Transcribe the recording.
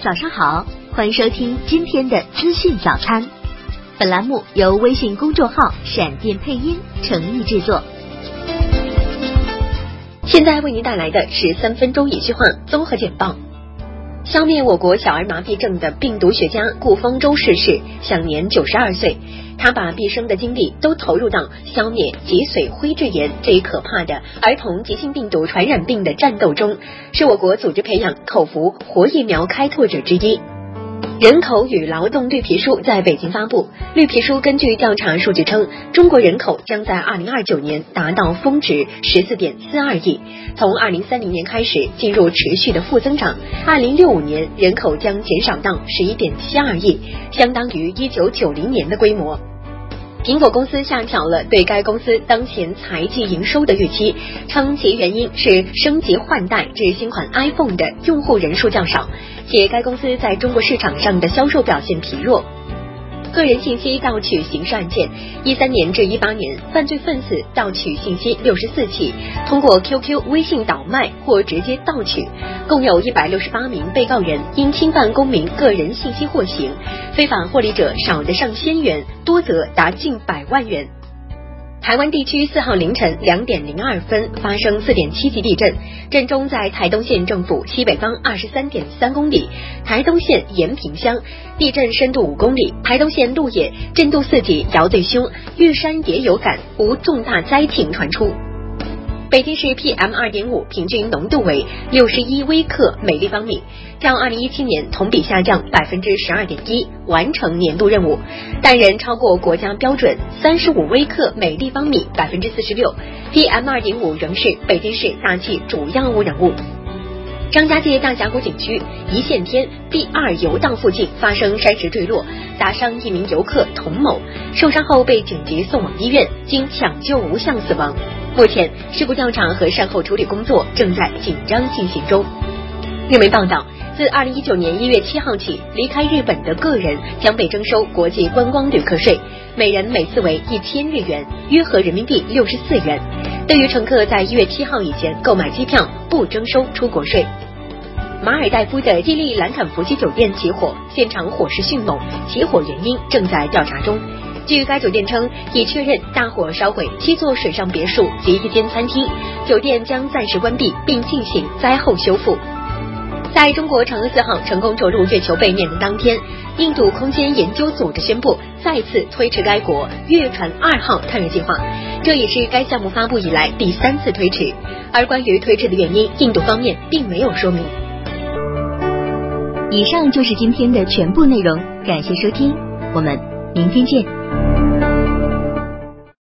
早上好，欢迎收听今天的资讯早餐。本栏目由微信公众号闪电配音诚意制作。现在为您带来的是3分钟一句话综合简报。消灭我国小儿麻痹症的病毒学家顾方舟逝世，享年92岁。他把毕生的精力都投入到消灭脊髓灰质炎这一可怕的儿童急性病毒传染病的战斗中，是我国组织培养口服活疫苗开拓者之一。人口与劳动绿皮书在北京发布，绿皮书根据调查数据称，中国人口将在2029年达到峰值 14.42 亿，从2030年开始进入持续的负增长，2065年人口将减少到 11.72 亿，相当于1990年的规模。苹果公司下调了对该公司当前财季营收的预期，称其原因是升级换代至新款 iPhone 的用户人数较少，且该公司在中国市场上的销售表现疲弱。个人信息盗取刑事案件，13年至18年，犯罪分子盗取信息64起，通过 QQ、微信倒卖或直接盗取，共有168名被告人因侵犯公民个人信息获刑，非法获利者少则上千元，多则达近100万元。台湾地区4号凌晨2点02分发生4.7级地震，震中在台东县政府西北方23.3公里，台东县延平乡，地震深度5公里，台东县鹿野震度4级，摇最凶，玉山也有感，无重大灾情传出。北京市 PM2.5 平均浓度为61微克每立方米，较2017年同比下降 12.1%， 完成年度任务，但仍超过国家标准35微克每立方米 46%， PM2.5 仍是北京市大气主要污染物。张家界大峡谷景区一线天第2游道附近发生山石坠落，砸伤一名游客童某，受伤后被紧急送往医院，经抢救无效死亡。目前事故调查和善后处理工作正在紧张进行中。日媒报道，自2019年1月7号起，离开日本的个人将被征收国际观光旅客税，每人每次为1000日元，约合人民币64元。对于乘客在1月7号以前购买机票，不征收出国税。马尔代夫的基利兰坎福西酒店起火，现场火势迅猛，起火原因正在调查中。据该酒店称，已确认大火烧毁7座水上别墅及1间餐厅，酒店将暂时关闭并进行灾后修复。在中国嫦娥4号成功着陆月球背面的当天，印度空间研究组织宣布再次推迟该国月船2号探月计划，这也是该项目发布以来第3次推迟。而关于推迟的原因，印度方面并没有说明。以上就是今天的全部内容，感谢收听，我们明天见。